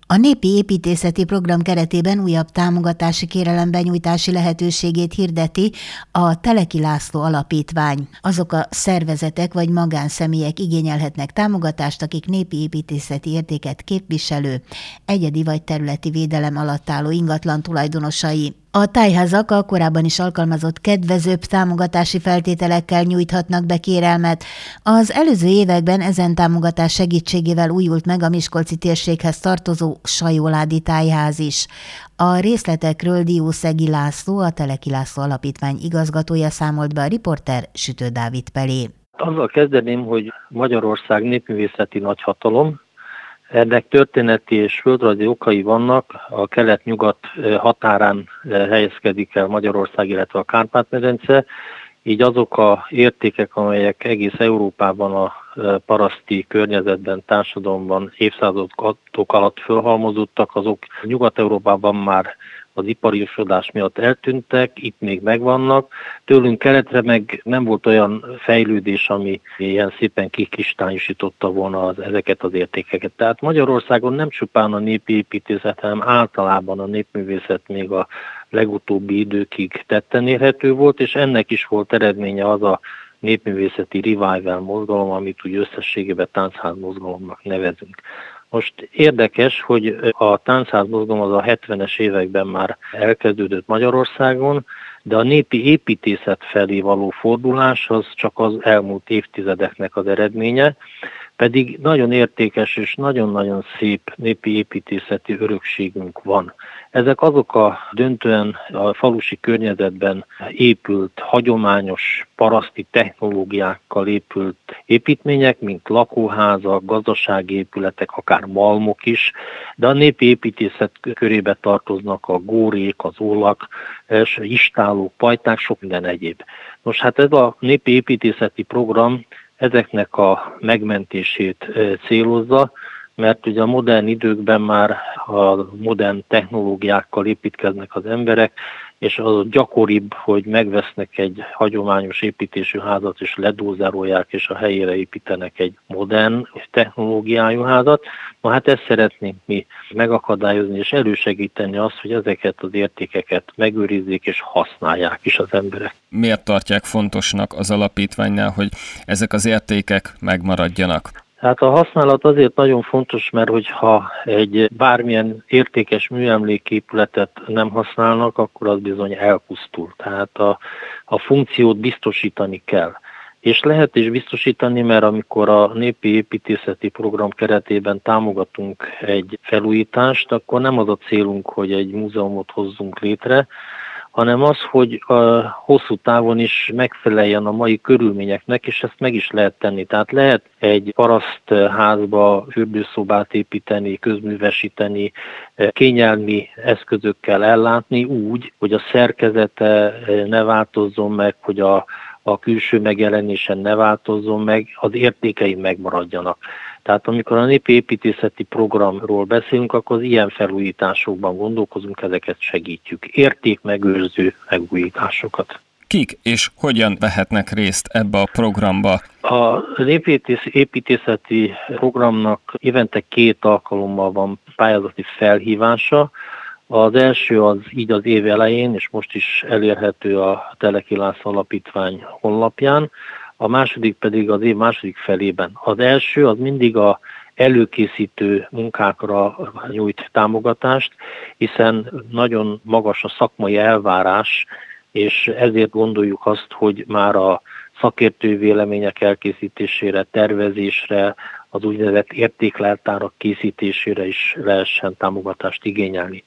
A Népi Építészeti Program keretében újabb támogatási kérelem benyújtási lehetőségét hirdeti a Teleki László Alapítvány. Azok a szervezetek vagy magánszemélyek igényelhetnek támogatást, akik népi építészeti értéket képviselő, egyedi vagy területi védelem alatt álló ingatlan tulajdonosai. A tájházak a korábban is alkalmazott kedvezőbb támogatási feltételekkel nyújthatnak be kérelmet. Az előző években ezen támogatás segítségével újult meg a Miskolci térséghez tartozó Sajóládi tájház is. A részletekről Diószegi László, a Teleki László Alapítvány igazgatója számolt be a riporter Sütő Dávid Pelé. Azzal kezdeném, hogy Magyarország népművészeti nagyhatalom. Ennek történeti és földrajzi okai vannak, a kelet-nyugat határán helyezkedik el Magyarország, illetve a Kárpát-medence, így azok a értékek, amelyek egész Európában a paraszti környezetben, társadalomban évszázadok alatt fölhalmozódtak, azok Nyugat-Európában már az ipariosodás miatt eltűntek, itt még megvannak. Tőlünk keletre meg nem volt olyan fejlődés, ami ilyen szépen kikristályosította volna ezeket az értékeket. Tehát Magyarországon nem csupán a népi építészet, hanem általában a népművészet még a legutóbbi időkig tetten érhető volt, és ennek is volt eredménye az a népművészeti revival mozgalom, amit úgy összességében táncház mozgalomnak nevezünk. Most érdekes, hogy a táncház mozgalom az a 70-es években már elkezdődött Magyarországon, de a népi építészet felé való fordulás az csak az elmúlt évtizedeknek az eredménye, pedig nagyon értékes és nagyon-nagyon szép népi építészeti örökségünk van. Ezek azok a döntően a falusi környezetben épült, hagyományos, paraszti technológiákkal épült építmények, mint lakóházak, gazdasági épületek, akár malmok is, de a népi építészet körébe tartoznak a górék, az ólak, istállók, pajták, sok minden egyéb. Nos, hát ez a népi építészeti program ezeknek a megmentését célozza, mert ugye a modern időkben már a modern technológiákkal építkeznek az emberek, és az gyakoribb, hogy megvesznek egy hagyományos építésű házat, és ledózerolják, és a helyére építenek egy modern technológiájú házat. Na hát ezt szeretnénk mi megakadályozni, és elősegíteni azt, hogy ezeket az értékeket megőrizzék, és használják is az emberek. Miért tartják fontosnak az alapítványnál, hogy ezek az értékek megmaradjanak? Hát a használat azért nagyon fontos, mert hogyha egy bármilyen értékes műemléképületet nem használnak, akkor az bizony elpusztul. Tehát a funkciót biztosítani kell. És lehet is biztosítani, mert amikor a népi építészeti program keretében támogatunk egy felújítást, akkor nem az a célunk, hogy egy múzeumot hozzunk létre, hanem az, hogy hosszú távon is megfeleljen a mai körülményeknek, és ezt meg is lehet tenni. Tehát lehet egy parasztházba fürdőszobát építeni, közművesíteni, kényelmi eszközökkel ellátni úgy, hogy a szerkezete ne változzon meg, hogy a külső megjelenésen ne változzon meg, az értékei megmaradjanak. Tehát amikor a népi építészeti programról beszélünk, akkor az ilyen felújításokban gondolkozunk, ezeket segítjük. Értékmegőrző megújításokat. Kik és hogyan vehetnek részt ebbe a programba? A népi építészeti programnak évente 2 alkalommal van pályázati felhívása. Az első az így az év elején, és most is elérhető a Teleki László Alapítvány honlapján, a második pedig az év második felében. Az első az mindig a előkészítő munkákra nyújt támogatást, hiszen nagyon magas a szakmai elvárás, és ezért gondoljuk azt, hogy már a szakértői vélemények elkészítésére, tervezésre, az úgynevezett értékleltárak készítésére is lehessen támogatást igényelni.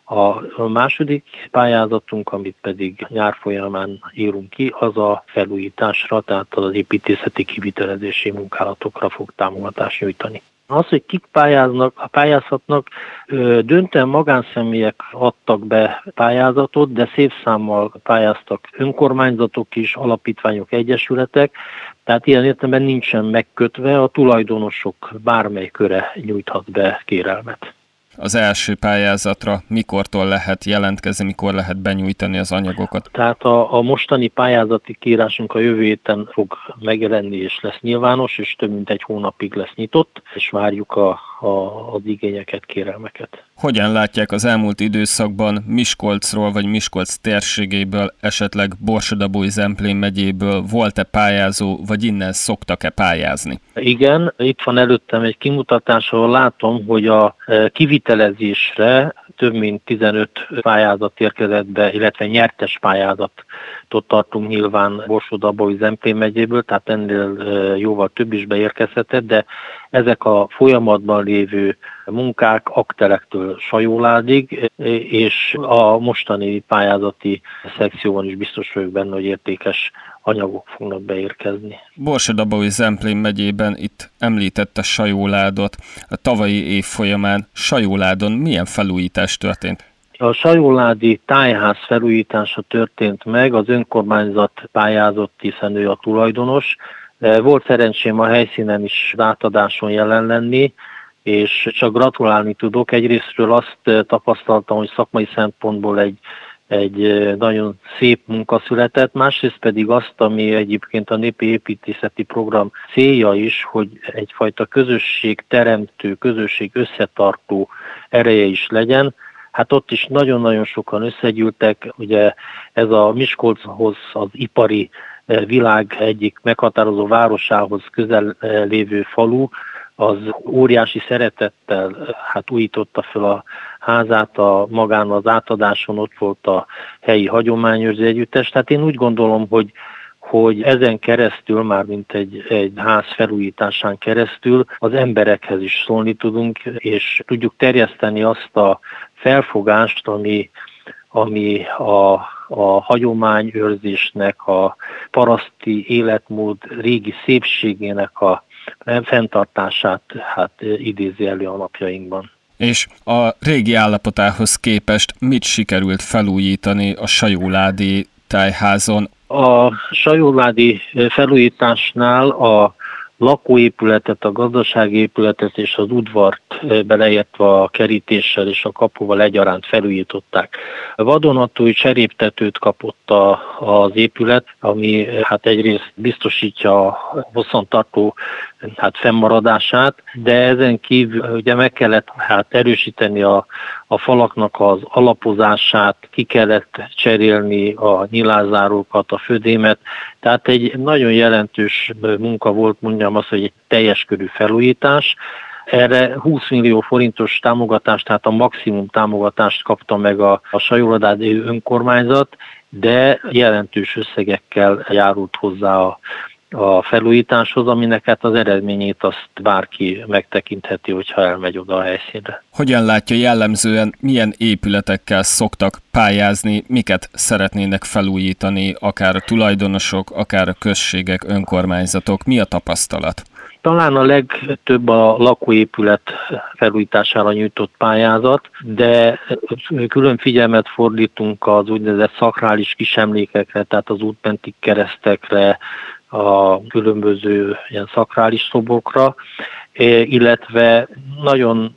A második pályázatunk, amit pedig nyár folyamán írunk ki, az a felújításra, tehát az építészeti kivitelezési munkálatokra fog támogatást nyújtani. Az, hogy kik pályázhatnak, döntően magánszemélyek adtak be pályázatot, de szép számmal pályáztak önkormányzatok is, alapítványok, egyesületek, tehát ilyen értelemben nincsen megkötve, a tulajdonosok bármely köre nyújthat be kérelmet. Az első pályázatra mikortól lehet jelentkezni, mikor lehet benyújtani az anyagokat? Tehát a mostani pályázati kiírásunk a jövő héten fog megjelenni és lesz nyilvános, és több mint 1 hónapig lesz nyitott, és várjuk az igényeket, kérelmeket. Hogyan látják az elmúlt időszakban Miskolcról vagy Miskolc térségéből, esetleg Borsod-Abaúj-Zemplén megyéből volt-e pályázó, vagy innen szoktak-e pályázni? Igen, itt van előttem egy kimutatás, ahol látom, hogy a kivitelezésre több mint 15 pályázat érkezett be, illetve nyertes pályázatot tartunk nyilván Borsod-Abaúj-Zemplén megyéből, tehát ennél jóval több is beérkezhetett, de ezek a folyamatban lévő munkák Aktelektől Sajóládig, és a mostani pályázati szekcióban is biztos vagyok benne, hogy értékes anyagok fognak beérkezni. Borsod-Abaúj-Zemplén megyében itt említette Sajóládot. A tavalyi év folyamán Sajóládon milyen felújítás történt? A sajóládi tájház felújítása történt meg, az önkormányzat pályázott, hiszen ő a tulajdonos. Volt szerencsém a helyszínen is az átadáson jelen lenni, és csak gratulálni tudok. Egyrésztről azt tapasztaltam, hogy szakmai szempontból egy nagyon szép munka született, másrészt pedig azt, ami egyébként a Népi Építészeti Program célja is, hogy egyfajta közösség teremtő, közösség összetartó ereje is legyen. Hát ott is nagyon-nagyon sokan összegyűltek, ugye ez a Miskolchoz, az ipari világ egyik meghatározó városához közel lévő falu, az óriási szeretettel újította fel a házát, magán az átadáson ott volt a helyi hagyományőrző együttes. Tehát én úgy gondolom, hogy ezen keresztül, mármint egy ház felújításán keresztül az emberekhez is szólni tudunk, és tudjuk terjeszteni azt a felfogást, ami a hagyományőrzésnek, a paraszti életmód régi szépségének a fenntartását idézi elő a napjainkban. És a régi állapotához képest mit sikerült felújítani a Sajóládi tájházon? A Sajóládi felújításnál a lakóépületet, a gazdasági épületet és az udvart beleértve a kerítéssel és a kapuval egyaránt felújították. Vadonatúj cseréptetőt kapott az épület, ami egyrészt biztosítja a hosszantartó fennmaradását, de ezen kívül ugye meg kellett erősíteni a falaknak az alapozását, ki kellett cserélni a nyilázárókat, a födémet, tehát egy nagyon jelentős munka volt, mondjam azt, hogy egy teljes körű felújítás. Erre 20 millió forintos támogatást, tehát a maximum támogatást kapta meg a sajóladádi önkormányzat, de jelentős összegekkel járult hozzá a felújításhoz, aminek az eredményét azt bárki megtekintheti, hogyha elmegy oda a helyszínre. Hogyan látja jellemzően, milyen épületekkel szoktak pályázni, miket szeretnének felújítani, akár a tulajdonosok, akár a községek, önkormányzatok? Mi a tapasztalat? Talán a legtöbb a lakóépület felújítására nyújtott pályázat, de külön figyelmet fordítunk az úgynevezett szakrális kisemlékekre, tehát az útmenti keresztekre, a különböző ilyen szakrális szobrokra, illetve nagyon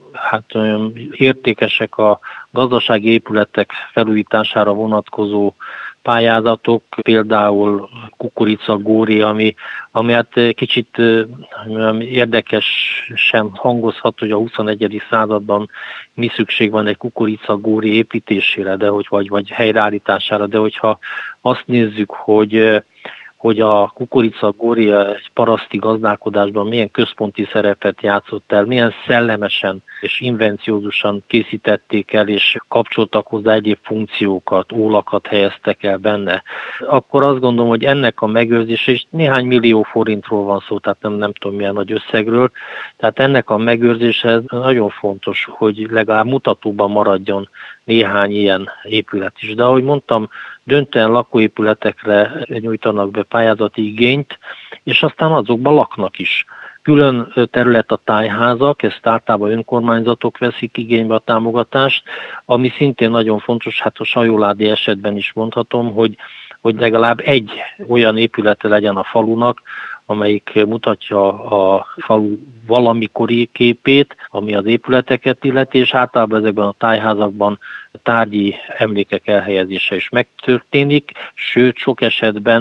értékesek a gazdasági épületek felújítására vonatkozó pályázatok, például kukoricagóri, ami kicsit érdekes sem hangozhat, hogy a 21. században mi szükség van egy kukoricagóri építésére, vagy helyreállítására, de hogyha azt nézzük, hogy a kukoricagória egy paraszti gazdálkodásban milyen központi szerepet játszott el, milyen szellemesen és invenciózusan készítették el, és kapcsoltak hozzá egyéb funkciókat, ólakat helyeztek el benne, akkor azt gondolom, hogy ennek a megőrzése, és néhány millió forintról van szó, tehát nem tudom milyen nagy összegről, tehát ennek a megőrzése nagyon fontos, hogy legalább mutatóban maradjon néhány ilyen épület is. De ahogy mondtam, döntően lakóépületekre nyújtanak be pályázati igényt, és aztán azokban laknak is. Külön terület a tájházak, ezt általában önkormányzatok veszik igénybe a támogatást, ami szintén nagyon fontos, a sajóládi esetben is mondhatom, hogy legalább egy olyan épülete legyen a falunak, amelyik mutatja a falu valamikori képét, ami az épületeket illeti, és általában ezekben a tájházakban tárgyi emlékek elhelyezése is megtörténik, sőt sok esetben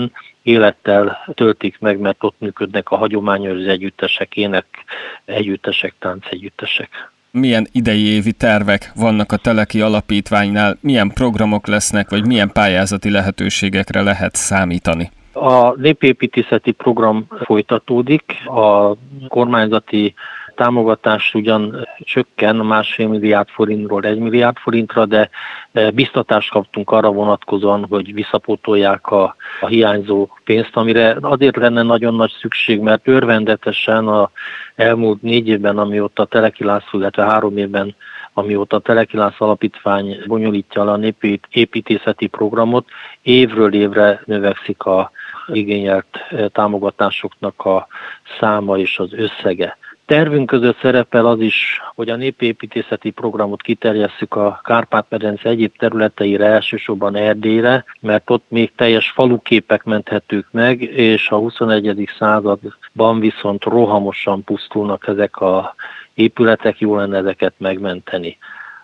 élettel töltik meg, mert ott működnek a hagyományos együttesek, együttesek, táncegyüttesek. Milyen idei évi tervek vannak a Teleki Alapítványnál, milyen programok lesznek, vagy milyen pályázati lehetőségekre lehet számítani? A népépítészeti program folytatódik, a kormányzati támogatás ugyan csökken 1,5 milliárd forintról 1 milliárd forintra, de biztatást kaptunk arra vonatkozóan, hogy visszapótolják a hiányzó pénzt, amire azért lenne nagyon nagy szükség, mert örvendetesen az elmúlt 4 évben, amióta Teleki László, illetve 3 évben, amióta a Teleki László Alapítvány bonyolítja a népépítészeti programot, évről évre növekszik a igényelt támogatásoknak a száma és az összege. Tervünk között szerepel az is, hogy a népépítészeti programot kiterjesszük a Kárpát-medence egyéb területeire, elsősorban Erdélyre, mert ott még teljes faluképek menthetők meg, és a 21. században viszont rohamosan pusztulnak ezek az épületek, jó lenne ezeket megmenteni.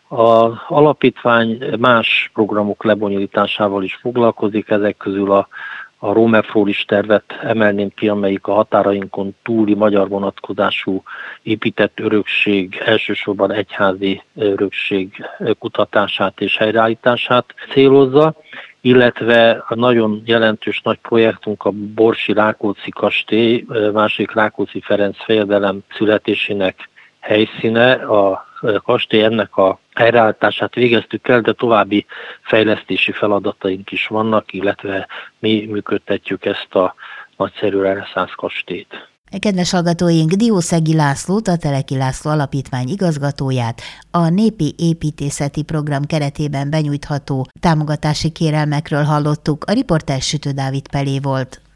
Az alapítvány más programok lebonyolításával is foglalkozik, ezek közül a Rómefról is tervet emelném ki, amelyik a határainkon túli magyar vonatkozású épített örökség, elsősorban egyházi örökség kutatását és helyreállítását célozza, illetve a nagyon jelentős nagy projektunk a Borsi Rákóczi kastély, második Rákóczi Ferenc fejedelem születésének helyszíne. A kastély, ennek a helyreállítását végeztük el, de további fejlesztési feladataink is vannak, illetve mi működtetjük ezt a nagyszerű reneszánsz kastélyt. Kedves hallgatóink, Diószegi Lászlót, a Teleki László Alapítvány igazgatóját, a népi építészeti program keretében benyújtható támogatási kérelmekről hallottuk, a riporter Sütő Dávid Pelé volt.